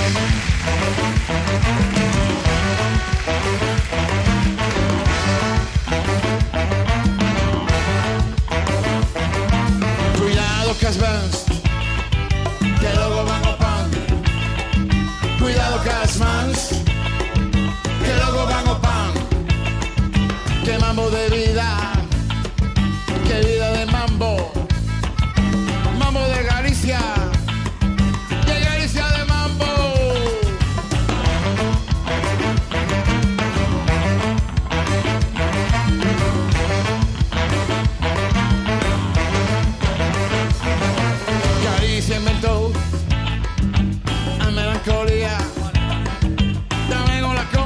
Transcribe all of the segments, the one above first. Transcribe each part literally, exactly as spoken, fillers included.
Cuidado que as vans, que logo van ao pan. Cuidado que as mans, que logo van ao pan. Que mambo de vida, que vida de mambo. Mambo de Galicia, de Galicia de mambo. Galicia inventou a melancolía, tamén o lacón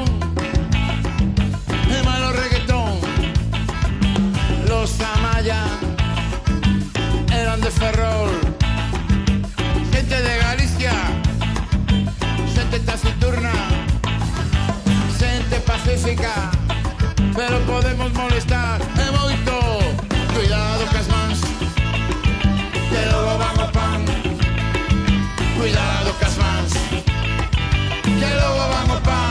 e malo reggaetón. Los Amaya eran de Ferrol, gente de Galicia, xente taciturna, xente pacífica, pero podemos molestar e moito. Cuidado que as mans, que logo van ao pan. Cuidado que as mans, que logo van ao pan.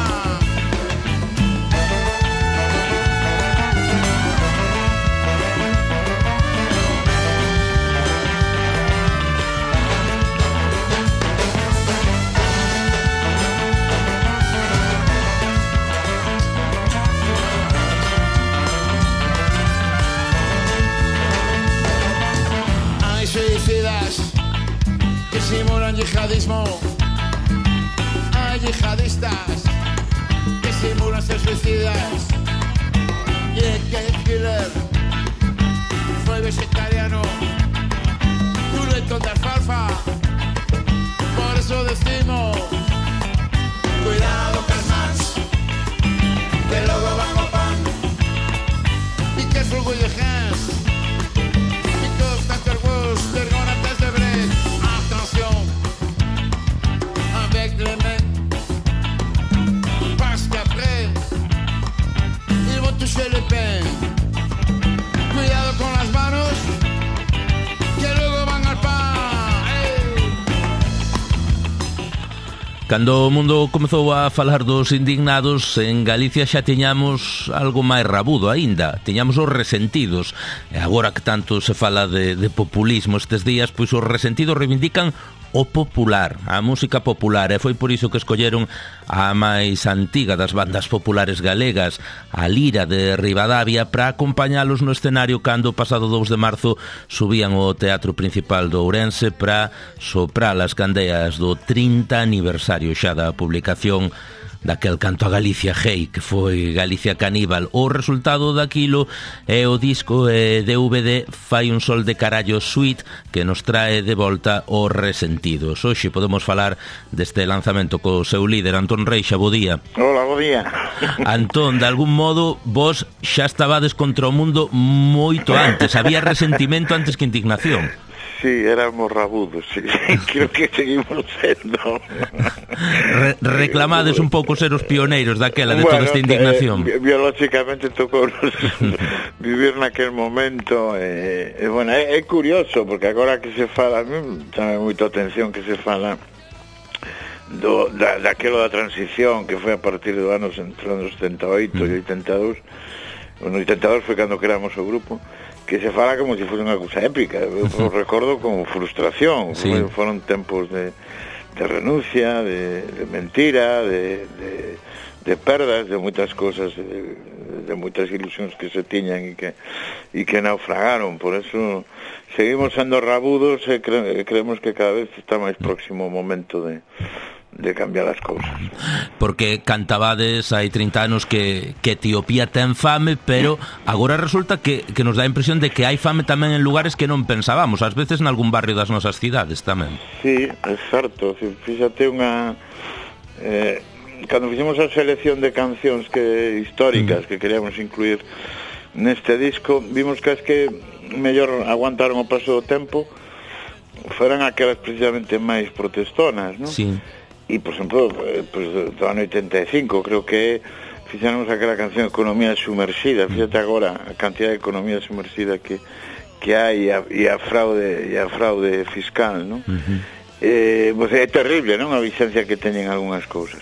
Suicidas que simulan yihadismo. Hay yihadistas que simulan ser suicidas. Y es que Hitler fue vegetariano, chuletón de alfalfa. Por eso decimos: cuidado que as mans, que logo van ao pan. Y que es orgullo de gens. They're gonna test the bread. Attention avec les mains, parce qu'après ils vont toucher le pain. Cuidado con las manos, que luego van al pan. Hey. Cando o mundo comezou a falar dos indignados, en Galicia xa tiñamos algo máis rabudo aínda, tiñamos os resentidos. E agora que tanto se fala de, de populismo estes días, pois os resentidos reivindican o popular, a música popular, e foi por iso que escolleron a máis antiga das bandas populares galegas, a Lira de Ribadavia, para acompañalos no escenario cando o pasado dous de marzo subían ao Teatro Principal do Ourense para soprar as candeas do trinta aniversario xa da publicación daquel canto a Galicia Hey, que foi Galicia Caníbal. O resultado daquilo é o disco eh, D V D Fai un sol de carallo Suite, que nos trae de volta os resentidos. Hoxe podemos falar deste lanzamento co seu líder, Antón Reixa. Bo día. Hola, bo día. Antón, de algún modo vos xa estabades contra o mundo moito antes, había resentimento antes que indignación. Sí, éramos rabudos, sí. Creo que seguimos sendo. Re reclamades un pouco ser os pioneiros daquela, de bueno, toda esta indignación. Eh, biológicamente tocou vivir naquel momento. Eh, eh, bueno, é, é curioso, porque agora que se fala, chame moito atención que se fala do, da, daquelo da transición, que foi a partir do anos entre os setenta e oito mm. e oitenta e dous. No oitenta e dous foi cando creamos o grupo, que se fala como se fose unha cousa épica. Eu o recordo como frustración. Sí. Foron tempos de, de renuncia, de, de mentira, de, de, de perdas, de moitas cosas, de, de moitas ilusións que se tiñan e que, e que naufragaron. Por eso seguimos sendo rabudos e cre, creemos que cada vez está máis próximo o momento de de cambiar as cousas. Porque cantabades hai trinta anos que, que Etiopía ten fame, pero agora resulta que, que nos dá a impresión de que hai fame tamén en lugares que non pensábamos, ás veces en algún barrio das nosas cidades tamén. Sí, é certo. Fíxate unha... Eh, cando fixemos a selección de cancións que históricas mm. que queríamos incluir neste disco, vimos que as que mellor aguantaron o paso do tempo fueran aquelas precisamente máis protestonas, non? Sí. E, por exemplo, pues, do ano oitenta e cinco, creo que fixamos aquela canción Economía Sumerxida. Fíjate agora a cantidad de economía sumerxida que, que hai e a, e a fraude e a fraude fiscal, ¿no? Uh-huh. eh, pues é terrible, non? A vixencia que teñen algunhas cousas.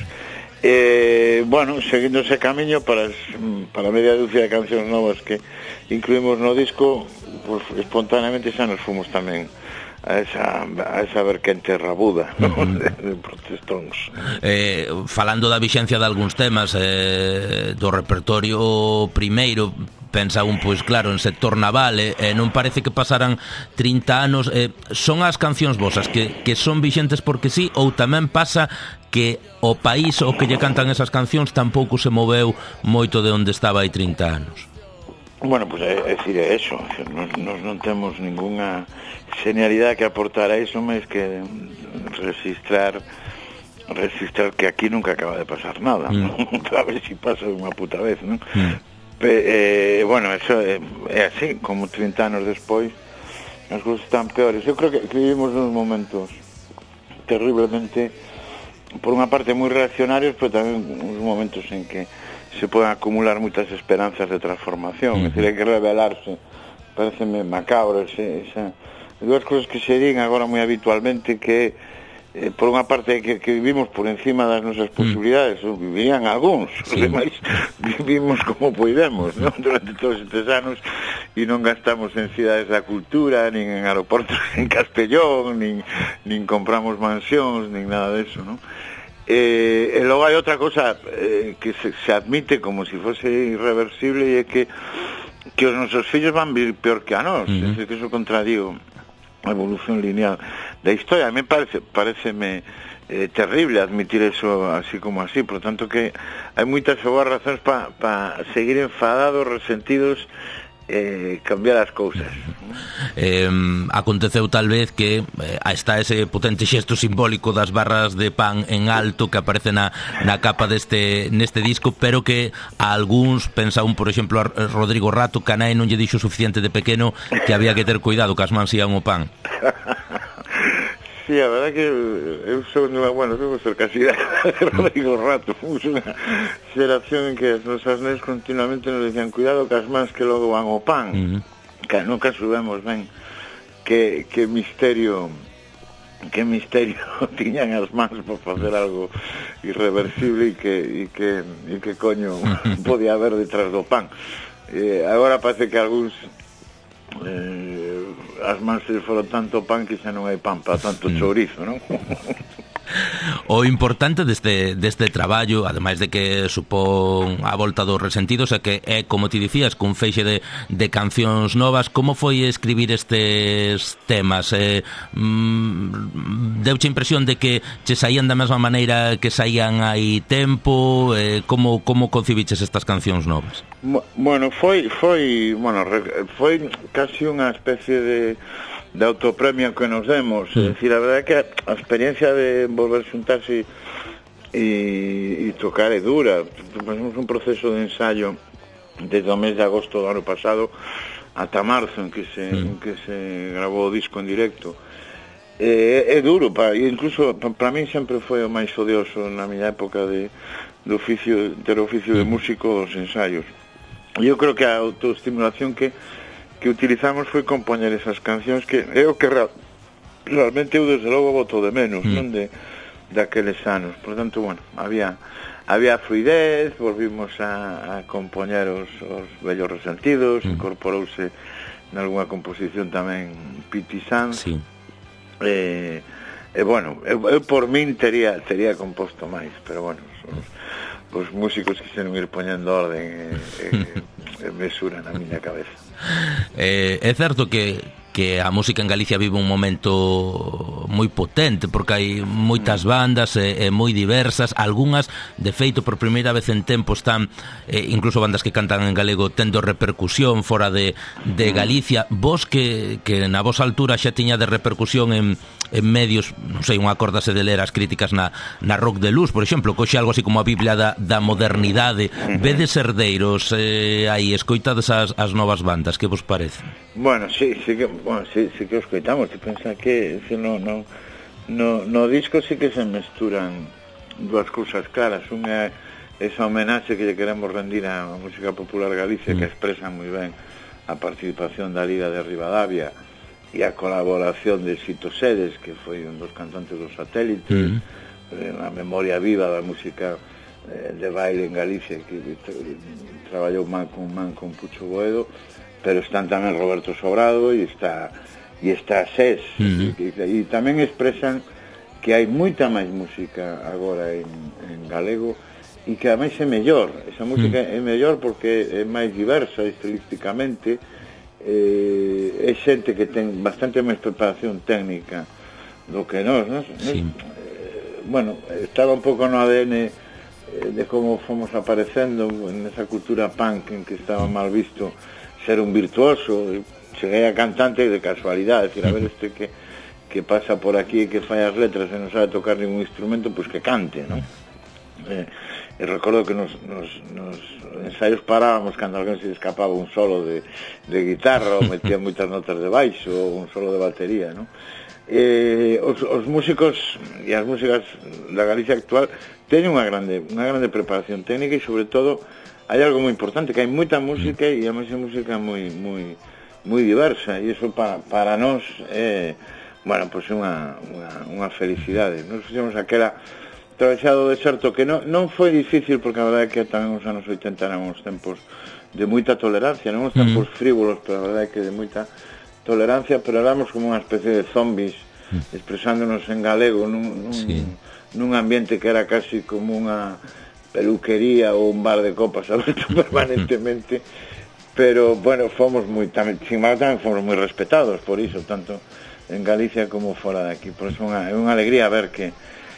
Eh, bueno, seguindo ese camiño para, para a media dúcia de cancións novas que incluímos no disco, pues, espontaneamente xa nos fomos tamén a esa, a esa verquente rabuda, ¿no? Uh-huh. de, de protestóns. Eh, falando da vixencia de algúns temas eh, do repertorio primeiro, pensa un, pois claro, en sector naval, e eh, non parece que pasaran trinta anos. Eh, son as cancións vosas que, que son vixentes porque sí, ou tamén pasa que o país o que lle cantan esas cancións tampouco se moveu moito de onde estaba hai trinta anos? Bueno, pues é, é decir, é eso. Nos, nos non temos ninguna genialidade que aportar a iso, máis que registrar registrar que aquí nunca acaba de pasar nada, mm. ¿no? A ver si pasa unha puta vez, ¿no? Mm. Pe, eh, bueno, eso é, é así, como trinta anos despois as cousas están peores. Eu creo que, que vivimos uns momentos terriblemente, por unha parte moi reaccionarios, pero tamén uns momentos en que se poden acumular moitas esperanzas de transformación. Uh-huh. É dicir, hai que revelarse, pareceme macabro ese, esa, dúas cousas que se din agora moi habitualmente, que eh, por unha parte que, que vivimos por encima das nosas posibilidades, uh-huh. vivirían algúns, sí. Os demais vivimos como poidemos, ¿no? Durante todos estes anos, e non gastamos en cidades da cultura, nin en aeroportos en Castellón, nin, nin compramos mansións, nin nada de eso, ¿no? Eh, e logo hai outra cosa eh, que se, se admite como se si fose irreversible, e é que que os nosos fillos van vir peor que a nós. Uh-huh. É dicir, que eso contradigo a evolución lineal da historia. A mí parece, pareceme eh, terrible admitir eso así como así, por tanto que hai moitas boas razóns para pa seguir enfadados, resentidos, eh, cambiar as cousas. Eh, aconteceu tal vez que eh, está ese potente xesto simbólico das barras de pan en alto que aparece na, na capa deste neste disco, pero que a algúns pensaun, por exemplo, a Rodrigo Rato, que a nai non lle dixo suficiente de pequeno que había que ter cuidado que as mans ían o pan. Sí, a verdad que eu sou, bueno, debo ser casi de Rodrigo Rato. Fomos unha xeración en que as nosas nes continuamente nos decían cuidado que as mans que logo van o pan. Uh-huh. Que nunca subemos ben que, que misterio que misterio tiñan as mans por facer algo irreversible, e que, e que, e que coño podía haber detrás do pan. Eh, agora parece que algúns eh, as mans se foron tanto pan que xa non hai pan para tanto chourizo, non? O importante deste, deste traballo, ademais de que supón a volta dos resentidos, é que é, como ti dicías, cun feixe de, de cancións novas. Como foi escribir estes temas? Eh, mm, deuche impresión de que che saían da mesma maneira que saían hai tempo? Eh, como, como concibiches estas cancións novas? Bueno, foi, foi, bueno, foi casi unha especie de de autopremio que nos demos. É dicir, a verdade é que a experiencia de volver a xuntarse e, e tocar é dura. Pasamos un proceso de ensayo desde o mes de agosto do ano pasado ata marzo, en que se, mm. en que se grabou o disco en directo. É, é duro, pa, e incluso para mí sempre foi o máis odioso na miña época de, de oficio, ter oficio de músico, os ensaios. E eu creo que a autoestimulación que que utilizamos foi compoñer esas cancións, que é o que real, realmente eu desde logo voto de menos, mm. non de daqueles anos. Por tanto, bueno, había había fluidez, volvimos a, a compoñer os, os vellos resentidos, mm. incorporouse en algunha composición tamén Piti Sanz. Sí. Eh, e bueno, eu, eu por min tería tería composto máis, pero bueno, os, os músicos quixeron ir poñendo orden e, e, e mesura na miña cabeza. Eh, é certo que que a música en Galicia vive un momento moi potente, porque hai moitas bandas e, e moi diversas, algunhas de feito por primeira vez en tempo están eh, incluso bandas que cantan en galego tendo repercusión fora de, de Galicia. Vos que, que na vosa altura xa tiña de repercusión en, en medios, non sei, un acórdase de ler as críticas na, na Rock de Luz, por exemplo, coxe algo así como a Biblia da, da modernidade. Vedes herdeiros eh, aí, escoitades as, as novas bandas, que vos parece? Bueno, sí, sí que, bueno, sí, sí que os coitamos. Te pensa que se no, no, no, no disco sí que se mesturan dúas cousas claras. Unha é esa homenaxe que lle queremos rendir á música popular Galicia, mm. que expresa moi ben a participación da Liga de Ribadavia e a colaboración de Sito Sedes, que foi un dos cantantes dos Satélites, uh-huh. a memoria viva da música eh, de baile en Galicia, que traballou man con man con Pucho Boedo, pero están tamén Roberto Sobrado e está e está Sés, uh-huh. e, e tamén expresan que hai moita máis música agora en, en galego e que ademais é mellor, esa música uh-huh. é mellor porque é máis diversa estilísticamente. Eh, é xente que ten bastante máis preparación técnica do que nós, nós, sí. nós eh, bueno, estaba un pouco no A D N eh, de como fomos aparecendo en esa cultura punk en que estaba mal visto ser un virtuoso. Cheguei a cantante de casualidade, decir, a ver este que, que pasa por aquí e que fai as letras e non sabe tocar ningún instrumento, pois que cante, non? Eh, e recordo que nos, nos, nos ensaios parábamos cando alguén se escapaba un solo de, de guitarra ou metía moitas notas de baixo ou un solo de batería, non? Eh, os, os músicos e as músicas da Galicia actual teñen unha grande, unha grande preparación técnica e sobre todo hai algo moi importante, que hai moita música e a máis é música moi moi moi diversa e iso para, para nós é, bueno, pois é unha, unha, unha felicidade. Nos fixemos aquela Travesado do Deserto, que non, non foi difícil porque a verdade é que tamén os anos oitenta eran uns tempos de moita tolerancia, non uns tempos mm. frívolos, pero a verdade é que de moita tolerancia, pero éramos como unha especie de zombies mm. expresándonos en galego nun, nun, sí. nun ambiente que era casi como unha peluquería ou un bar de copas aberto permanentemente, pero bueno, fomos moi tamén, sin embargo tamén fomos moi respetados por iso, tanto en Galicia como fora de aquí, por iso é unha alegría ver que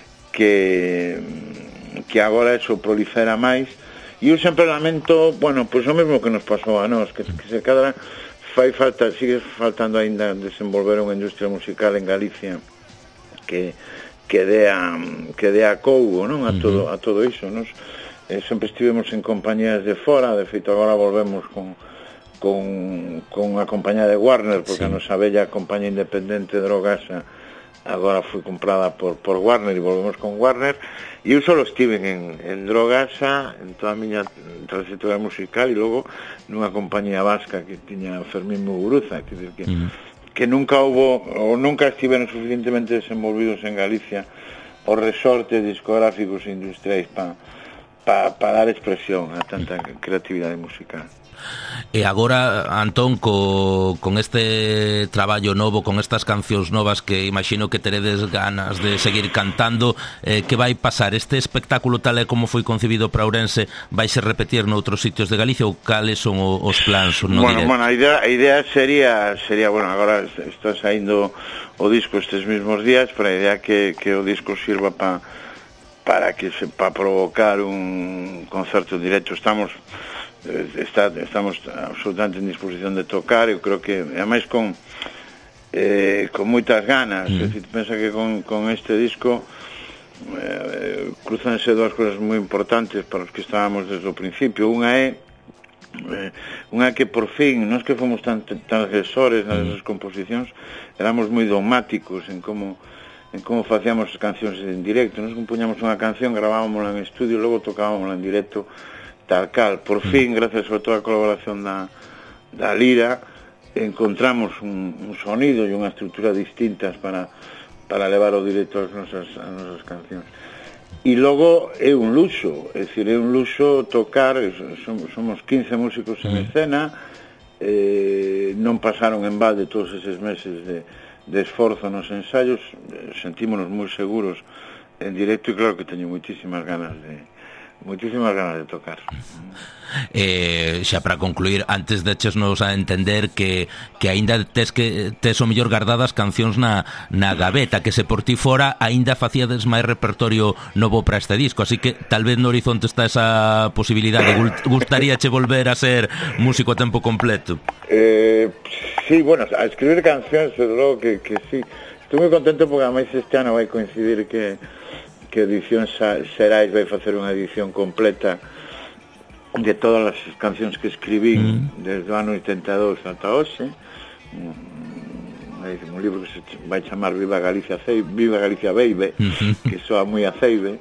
que que agora eso prolifera máis e eu sempre lamento, bueno, pois o mesmo que nos pasou a nós, que, que se cadra fai falta, sigue faltando aínda desenvolver unha industria musical en Galicia que que dea que dea cougo, non, a todo a todo iso. Nos eh, sempre estivemos en compañías de fora, de feito agora volvemos con con con a compañía de Warner, porque sí. a nosa bella compañía independente Drogasa agora foi comprada por, por Warner e volvemos con Warner e eu só estive en, en Drogasa en toda a miña trayectoria musical e logo nunha compañía vasca que tiña Fermín Muguruza, que, que, mm. que nunca houbo ou nunca estiveron suficientemente desenvolvidos en Galicia os resortes discográficos e industriais para pa, pa dar expresión a tanta creatividade musical. E agora, Antón, co, con este traballo novo, con estas cancións novas que imagino que teredes ganas de seguir cantando, eh, que vai pasar? Este espectáculo tal e como foi concebido para Ourense vai se repetir noutros sitios de Galicia ou cales son os plans? No bueno, bueno, a idea, a idea sería, sería, bueno, agora está saindo o disco estes mesmos días, pero a idea que, que o disco sirva pa, para que se, pa provocar un concerto directo. Estamos Está, estamos absolutamente en disposición de tocar. Eu creo que ademais con eh, con moitas ganas, mm. é dicir, pensa que con, con este disco eh, cruzanse dúas cousas moi importantes para os que estábamos desde o principio. Unha é eh, unha que por fin nós que fomos tan transgresores nas mm. composicións éramos moi dogmáticos en como en como facíamos as cancións en directo. Nos compuñamos unha canción, gravábamosla en estudio e logo tocábamosla en directo tal cal. Por fin, gracias sobre todo a colaboración da, da Lira, encontramos un, un sonido e unha estrutura distintas para, para levar o directo ás nosas, ás nosas cancións. E logo é un luxo, é dicir, é un luxo tocar, somos, somos quince músicos en escena, eh, non pasaron en balde todos eses meses de, de esforzo nos ensaios, sentímonos moi seguros en directo e claro que teño moitísimas ganas de moitísimas ganas de tocar. Eh, xa para concluir, antes de echesnos a entender que, que aínda tes que tes o mellor guardadas cancións na, na gaveta, que se por ti fora aínda facíades máis repertorio novo para este disco, así que tal vez no horizonte está esa posibilidade. Gustaríache volver a ser músico a tempo completo? Eh, sí, bueno, a escribir cancións, desde logo que, que sí. Estou moi contento porque ademais este ano vai coincidir que que Edición Xerais vai facer unha edición completa de todas as cancións que escribín mm. desde o ano oitenta e dous ata hoxe. Un, un libro que se vai chamar Viva Galicia Ceibe, Viva Galicia Beibe, mm-hmm. que soa moi a Ceibe.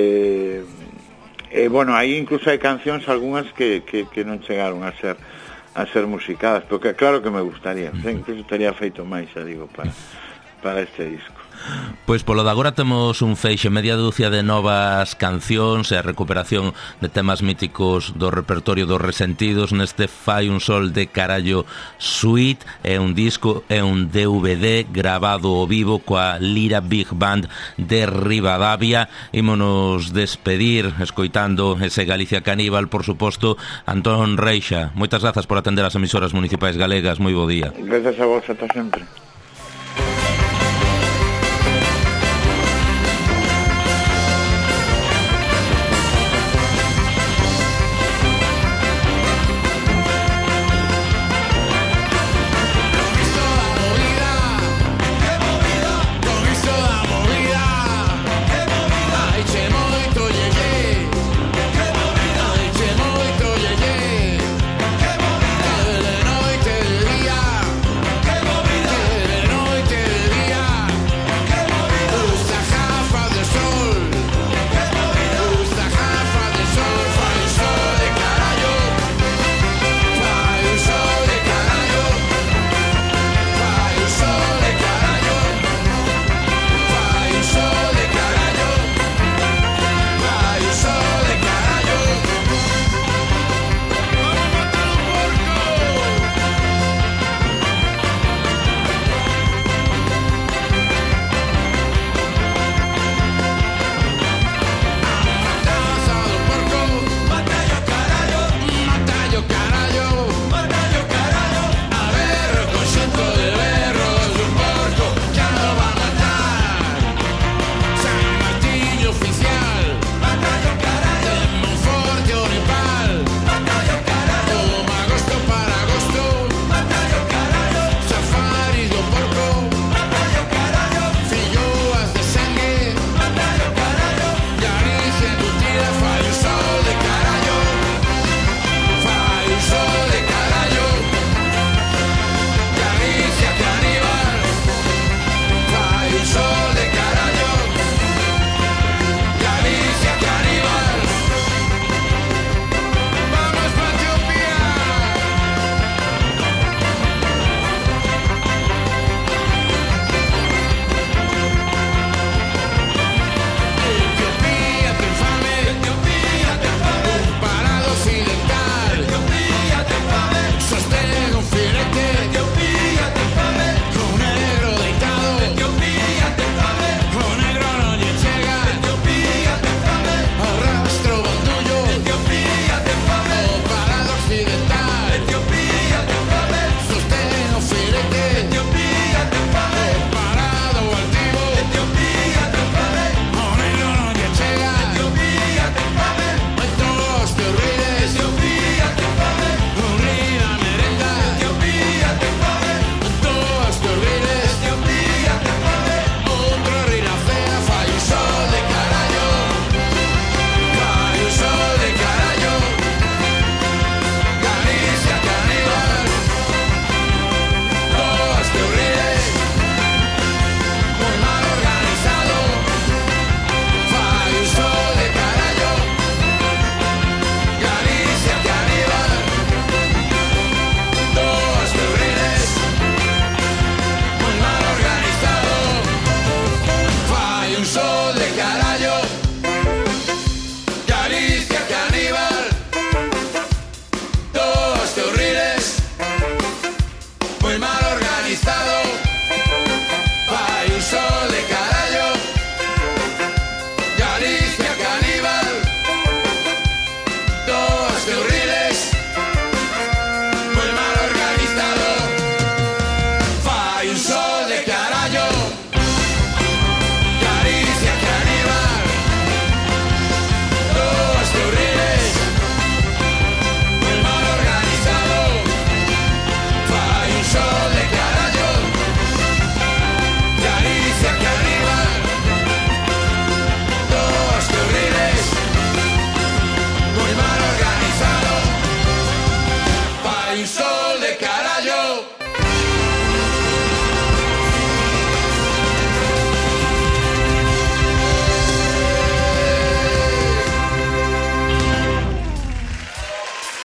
E, e bueno, aí incluso hai cancións algunhas que, que, que non chegaron a ser a ser musicadas, porque claro que me gustaría, incluso estaría feito máis, xa digo, para, para este disco. Pois polo de agora temos un feixe media dúcia de novas cancións e a recuperación de temas míticos do repertorio dos Resentidos neste Fai un Sol de Carallo Suite. É un disco, é un D V D grabado ao vivo coa Lira Big Band de Ribadavia. Ímonos despedir escoitando ese Galicia Caníbal, por suposto. Antón Reixa, moitas grazas por atender as emisoras municipais galegas. Moi bo día. Grazas a vos, ata sempre. Sol de Carallo.